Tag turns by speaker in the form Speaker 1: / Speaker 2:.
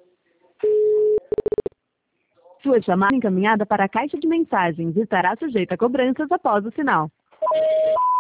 Speaker 1: Sua chamada é encaminhada para a caixa de mensagens e estará sujeita a cobranças após o sinal.